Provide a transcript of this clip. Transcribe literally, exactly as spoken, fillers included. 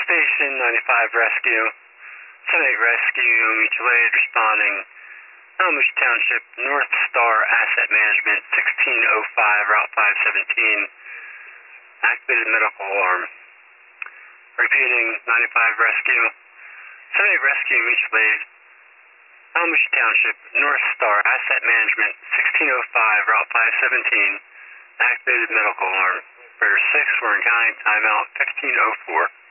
Station ninety-five Rescue. seven eight Rescue, mutual aid responding. Elmwood Township, North Star Asset Management, sixteen oh five, Route five seventeen. Activated medical alarm. Repeating, ninety-five Rescue. seven eight Rescue, mutual aid. Elmwood Township, North Star Asset Management, sixteen oh five, Route five seventeen. Activated medical alarm. Operator six, Warren County, timeout fifteen oh four.